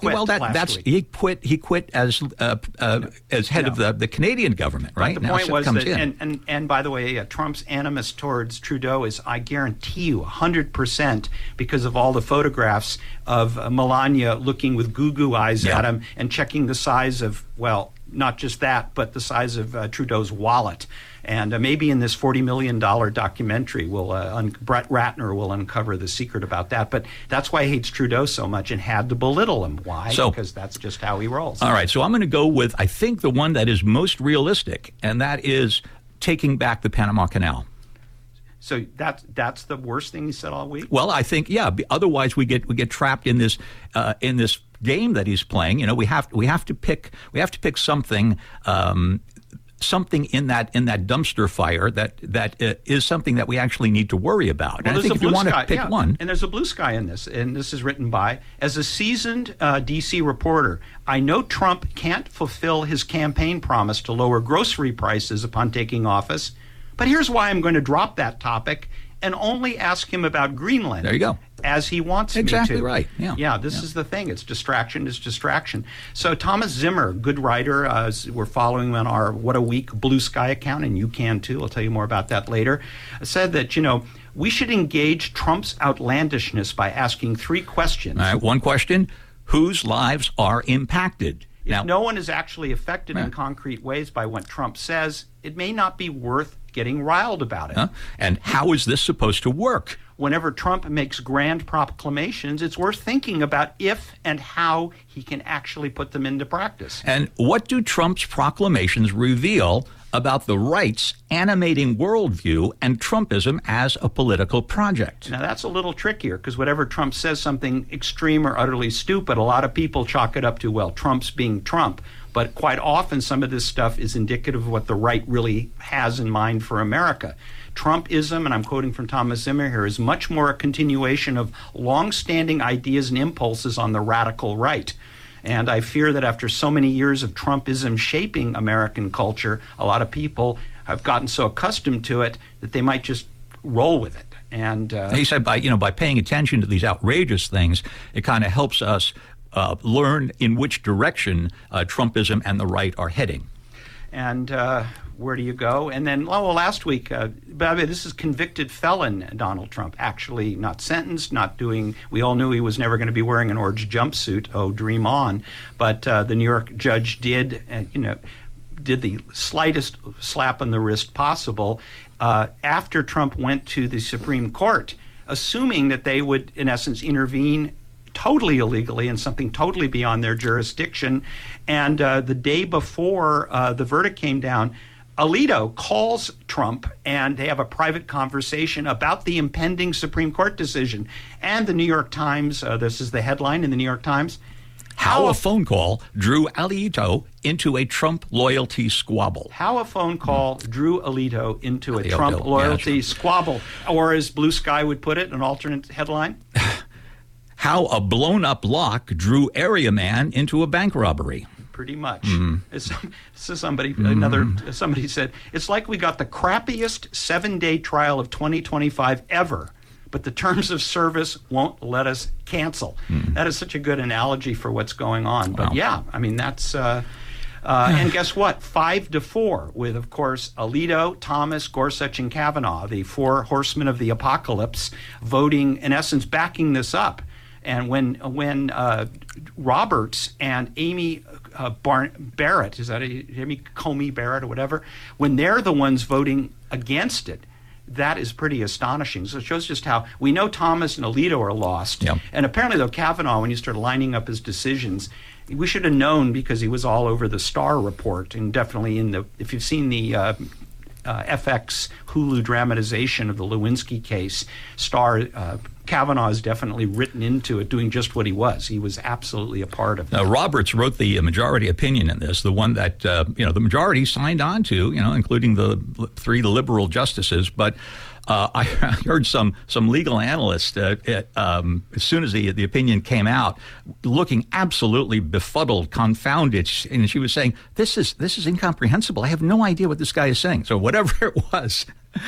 He quit as head of the Canadian government, right? But the point was that, and by the way, Trump's animus towards Trudeau is, I guarantee you, 100%, because of all the photographs of Melania looking with goo-goo eyes at him and checking the size of, not just that, but the size of Trudeau's wallet. And maybe in this $40 million documentary, Brett Ratner will uncover the secret about that. But that's why he hates Trudeau so much and had to belittle him. Why? Because that's just how he rolls. All right, so I'm going to go with, I think, the one that is most realistic, and that is taking back the Panama Canal. So that's the worst thing he said all week? Well, I think, otherwise we get trapped in this game that he's playing. We have to pick something something in that dumpster fire that is something that we actually need to worry about. Well, and I think if you want to pick one. And there's a blue sky in this, and this is written by, as a seasoned D.C. reporter, I know Trump can't fulfill his campaign promise to lower grocery prices upon taking office, but here's why I'm going to drop that topic and only ask him about Greenland. There you go. As he wants me to. Exactly right. Yeah. This is the thing. It's distraction is distraction. So Thomas Zimmer, good writer, we're following him on our What a Week Blue Sky account, and you can too. I'll tell you more about that later. Said that, we should engage Trump's outlandishness by asking 3 questions. All right, one question: whose lives are impacted? If no one is actually affected in concrete ways by what Trump says, it may not be worth getting riled about it. And how is this supposed to work? Whenever Trump makes grand proclamations, it's worth thinking about if and how he can actually put them into practice. And what do Trump's proclamations reveal about the right's animating worldview and Trumpism as a political project? Now, that's a little trickier, because whatever Trump says something extreme or utterly stupid, a lot of people chalk it up to, well, Trump's being Trump. But quite often, some of this stuff is indicative of what the right really has in mind for America. Trumpism, and I'm quoting from Thomas Zimmer here, is much more a continuation of long-standing ideas and impulses on the radical right. And I fear that after so many years of Trumpism shaping American culture, a lot of people have gotten so accustomed to it that they might just roll with it. And he said by paying attention to these outrageous things, it kind of helps us learn in which direction Trumpism and the right are heading. And where do you go? And then, last week, this is convicted felon Donald Trump, actually not sentenced, not doing, we all knew he was never going to be wearing an orange jumpsuit, dream on. But the New York judge did the slightest slap on the wrist possible after Trump went to the Supreme Court, assuming that they would, in essence, intervene totally illegally and something totally beyond their jurisdiction. And the day before the verdict came down, Alito calls Trump and they have a private conversation about the impending Supreme Court decision. And the New York Times, this is the headline in the New York Times, how a phone call drew Alito into a Trump loyalty squabble. How a phone call drew Alito into a Trump loyalty squabble. Or as Blue Sky would put it, an alternate headline. How a blown-up lock drew area man into a bank robbery. Pretty much. This is somebody said, it's like we got the crappiest 7-day trial of 2025 ever, but the terms of service won't let us cancel. That is such a good analogy for what's going on. But that's... and guess what? 5-4 with, of course, Alito, Thomas, Gorsuch, and Kavanaugh, the 4 horsemen of the apocalypse, voting, in essence, backing this up. And when Roberts and Amy Barrett, is that Amy Comey Barrett or whatever, when they're the ones voting against it, that is pretty astonishing. So it shows just how we know Thomas and Alito are lost. Yep. And apparently, though, Kavanaugh, when you start lining up his decisions, we should have known because he was all over the Starr report and definitely if you've seen the FX Hulu dramatization of the Lewinsky case, Kavanaugh is definitely written into it, doing just what he was. He was absolutely a part of it. Now, Roberts wrote the majority opinion in this, the one that the majority signed on to, including the 3 liberal justices. But I heard some legal analyst as soon as the opinion came out, looking absolutely befuddled, confounded, and she was saying, "This is incomprehensible. I have no idea what this guy is saying." So whatever it was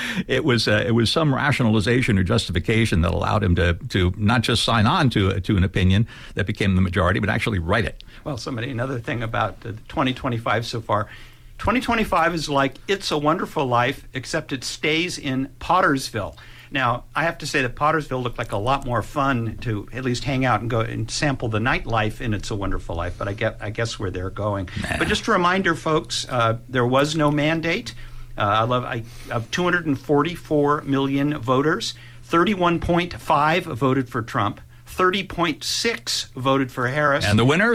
some rationalization or justification that allowed him to not just sign on to an opinion that became the majority, but actually write it. Well, another thing about 2025 so far. 2025 is like It's a Wonderful Life, except it stays in Pottersville. Now, I have to say that Pottersville looked like a lot more fun to at least hang out and go and sample the nightlife in It's a Wonderful Life, but I guess where they're going. Nah. But just a reminder, folks, there was no mandate. Of 244 million voters, 31.5 voted for Trump, 30.6 voted for Harris. And the winner,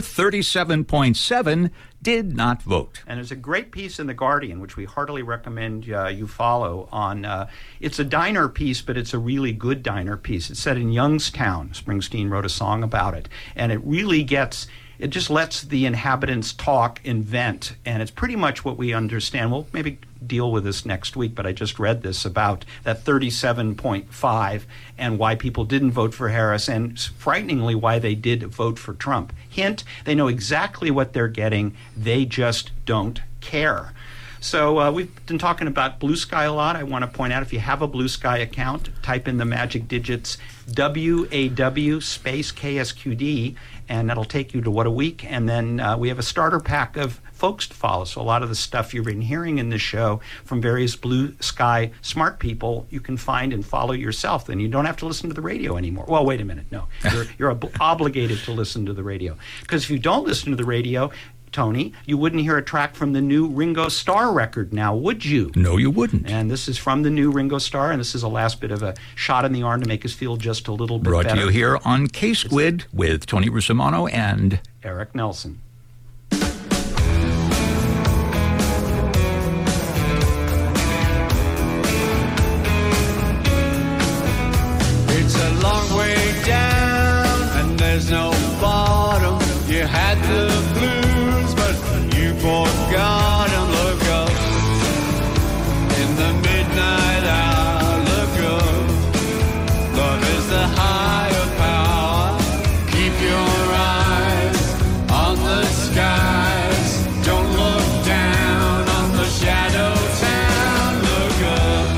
37.7, did not vote. And there's a great piece in The Guardian, which we heartily recommend you follow on, it's a diner piece, but it's a really good diner piece. It's set in Youngstown. Springsteen wrote a song about it. And it really gets it just lets the inhabitants talk and vent, and it's pretty much what we understand. We'll maybe deal with this next week, but I just read this about that 37.5 and why people didn't vote for Harris, and frighteningly why they did vote for Trump. Hint, they know exactly what they're getting. They just don't care. So we've been talking about Blue Sky a lot. I want to point out, if you have a Blue Sky account, type in the magic digits WAW space KSQD, and that'll take you to What a Week. And then we have a starter pack of folks to follow. So a lot of the stuff you've been hearing in this show from various Blue Sky smart people, you can find and follow yourself. Then you don't have to listen to the radio anymore. Well, wait a minute. No, you're obligated to listen to the radio. Because if you don't listen to the radio, Tony, you wouldn't hear a track from the new Ringo Starr record now, would you? No, you wouldn't. And this is from the new Ringo Starr, and this is a last bit of a shot in the arm to make us feel just a little bit Brought better. to you here on K-Squid with Tony Russomono and Eric Nelson. It's a long way down, and there's no bottom. You had the blues, but you forgot them. Look up in the midnight hour. Look up. Love is the higher power. Keep your eyes on the skies. Don't look down on the shadow town. Look up.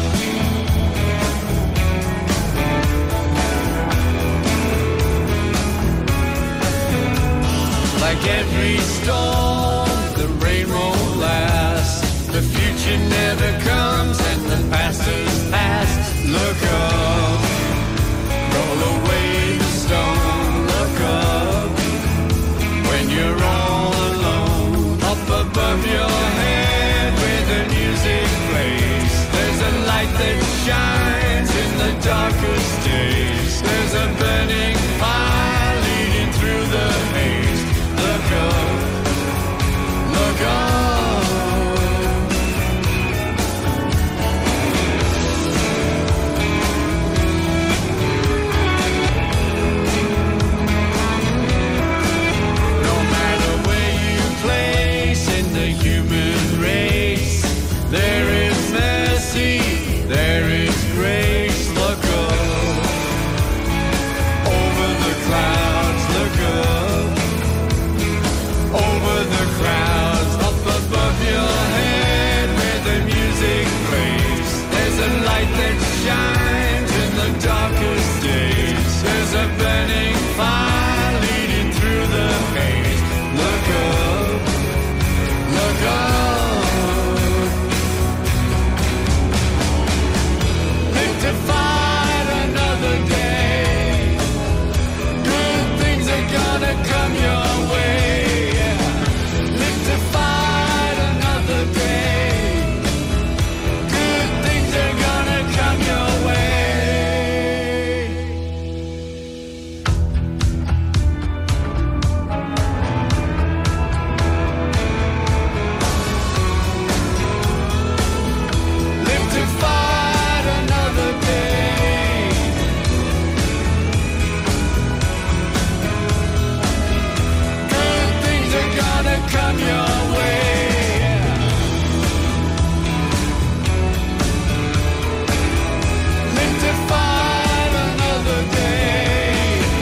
Like every storm, the rain won't last. The future never comes and the past is past. Look up, roll away the stone. Look up, when you're all alone. Up above your head where the music plays, there's a light that shines in the darkest days. There's a burning fire leading through the haze. Look up, look up. No matter where you place in the human race, there is mercy, there is grace. Look up, over the clouds. Look up, over the crowds, up above your head where the music plays. There's a light that shines in the darkest days. There's a burning fire leading through the haze. Look up, look up. Live to fight another day. Good things are gonna come your way. Live to fight another day. Good things are gonna come your way. Live to fight another day. Good things are gonna come your way. Live to fight another day.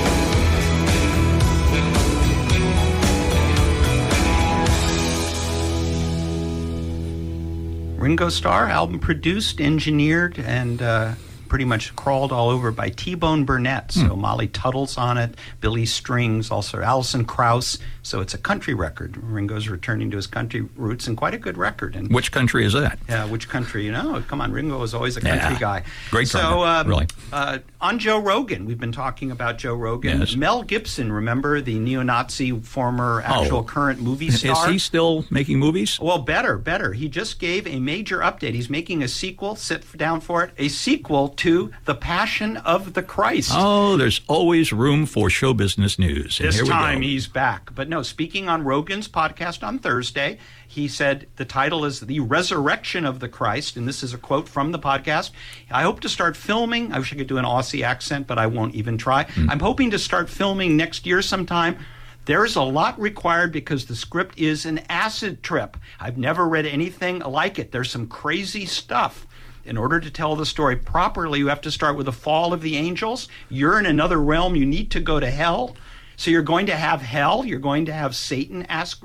Ringo Starr, album produced, engineered, and pretty much crawled all over by T-Bone Burnett. So Molly Tuttle's on it, Billy Strings, also Alison Krauss. So it's a country record. Ringo's returning to his country roots, and quite a good record. And which country is that? which country? You know, come on, Ringo was always a country guy. Great So drummer, really. On Joe Rogan, we've been talking about Joe Rogan. Yes. Mel Gibson, remember, the neo-Nazi former actual current movie Is star? he still making movies? Well, better. He just gave a major update. He's making a sequel, sit down for it, a sequel to The Passion of the Christ. Oh, there's always room for show business news. And This here we time go. he's back. But no, speaking on Rogan's podcast on Thursday, he said the title is The Resurrection of the Christ, and this is a quote from the podcast. I hope to start filming. I wish I could do an Aussie accent, but I won't even try. I'm hoping to start filming next year sometime. There's a lot required because the script is an acid trip. I've never read anything like it. There's some crazy stuff. In order to tell the story properly, you have to start with the fall of the angels. You're in another realm. You need to go to hell. So you're going to have hell. You're going to have Satan, ask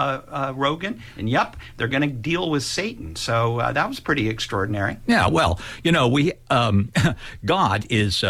Rogan. And yep, they're going to deal with Satan. So that was pretty extraordinary. Yeah, well, we God is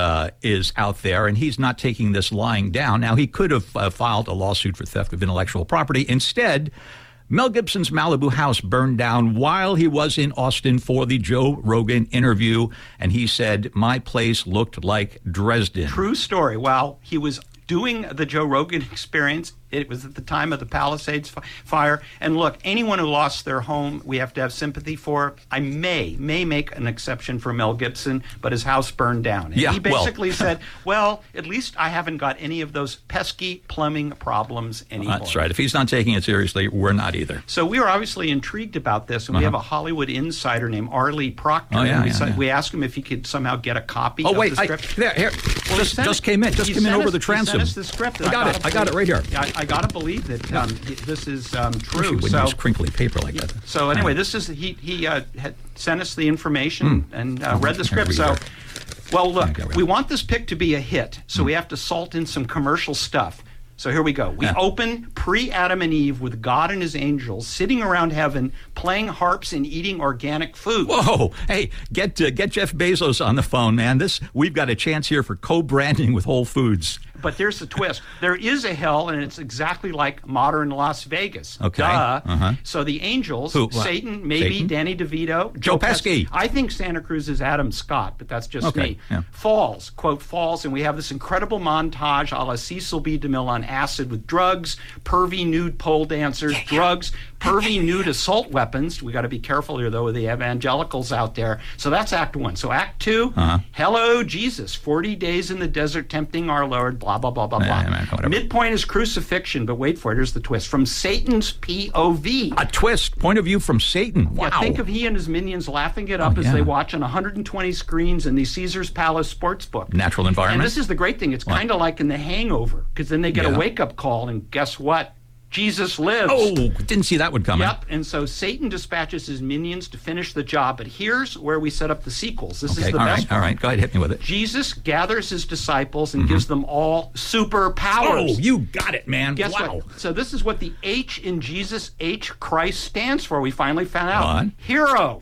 out there, and he's not taking this lying down. Now, he could have filed a lawsuit for theft of intellectual property. Instead, Mel Gibson's Malibu house burned down while he was in Austin for the Joe Rogan interview, and he said, "My place looked like Dresden." True story. While he was doing the Joe Rogan Experience, it was at the time of the Palisades fire. And look, anyone who lost their home, we have to have sympathy for. I may make an exception for Mel Gibson, but his house burned down. And he basically said, well, at least I haven't got any of those pesky plumbing problems anymore. That's right. If he's not taking it seriously, we're not either. So we were obviously intrigued about this, and we have a Hollywood insider named Arlie Proctor. We asked him if he could somehow get a copy of the script. Here. Well, just came in over the transom. He sent us the script. I got it right here. I got to believe that this is true. You wouldn't use crinkly paper like that. So anyway, this is he had sent us the information and read the script. So, well, look, we want this pick to be a hit, so we have to salt in some commercial stuff. So here we go. We open pre-Adam and Eve with God and his angels sitting around heaven, playing harps and eating organic food. Whoa! Hey, get Jeff Bezos on the phone, man. We've got a chance here for co-branding with Whole Foods. But there's the twist. There is a hell, and it's exactly like modern Las Vegas. Okay. Duh. So the angels, Satan, maybe Danny DeVito, Joe Pesci. I think Santa Cruz is Adam Scott, but that's just me. Yeah. Falls, quote, falls, and we have this incredible montage a la Cecil B. DeMille on acid with drugs, pervy nude pole dancers, drugs, pervy nude assault weapons. We got to be careful here, though, with the evangelicals out there. So that's Act 1. So Act 2, hello, Jesus, 40 days in the desert tempting our Lord, blah, blah, blah, blah, blah. Midpoint is crucifixion, but wait for it, here's the twist. From Satan's POV. A twist, point of view from Satan. Wow. Yeah, think of he and his minions laughing it up as they watch on 120 screens in the Caesar's Palace Sportsbook. Natural environment. And this is the great thing. It's kind of like in The Hangover, because then they get a wake-up call, and guess what? Jesus lives. Oh, didn't see that one coming. Yep, and so Satan dispatches his minions to finish the job. But here's where we set up the sequels. This is the best part. All right, go ahead, hit me with it. Jesus gathers his disciples and gives them all superpowers. Oh, you got it, man. Guess what? So this is what the H in Jesus, H, Christ stands for. We finally found out. What? Hero.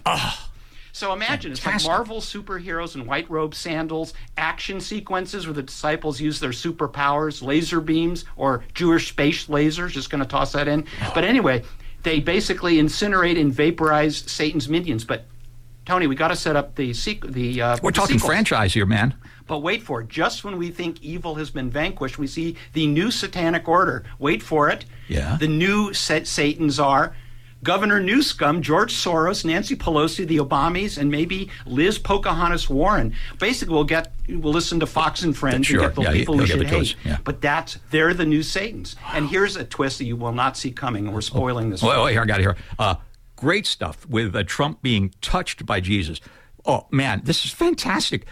So imagine, it's like Marvel superheroes in white robes, sandals, action sequences where the disciples use their superpowers, laser beams, or Jewish space lasers. Just going to toss that in. But anyway, they basically incinerate and vaporize Satan's minions. But, Tony, we got to set up the We're talking franchise here, man. But wait for it. Just when we think evil has been vanquished, we see the new satanic order. Wait for it. Yeah. The new Satans are Governor Newsom, George Soros, Nancy Pelosi, the Obamas, and maybe Liz Pocahontas Warren. Basically, we'll listen to Fox and Friends and get the people we should hate. Yeah. But they're the new Satans. And here's a twist that you will not see coming, and we're spoiling this. Wait, I got it here. Great stuff with Trump being touched by Jesus. Oh, man, this is fantastic.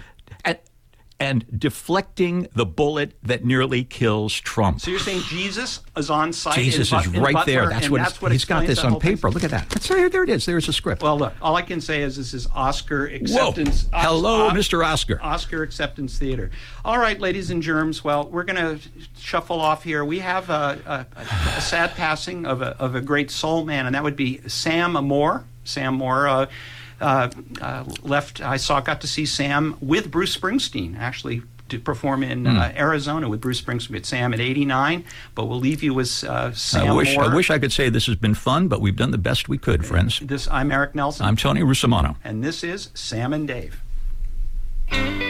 And deflecting the bullet that nearly kills Trump. So you're saying Jesus is on site? Jesus is right there. That's what he's got this on paper. Look at that. That's right. There it is. There's a script. Well, look, all I can say is this is Oscar acceptance. Whoa. Hello, Mr. Oscar. Oscar acceptance theater. All right, ladies and germs. Well, we're going to shuffle off here. We have a sad passing of a great soul man, and that would be Sam Moore. Sam Moore got to see Sam with Bruce Springsteen, actually, to perform in Arizona with Bruce Springsteen. With Sam at 89, but we'll leave you with Sam Moore. I wish I could say this has been fun, but we've done the best we could, friends. I'm Eric Nelson. I'm Tony Russomono. And this is Sam and Dave.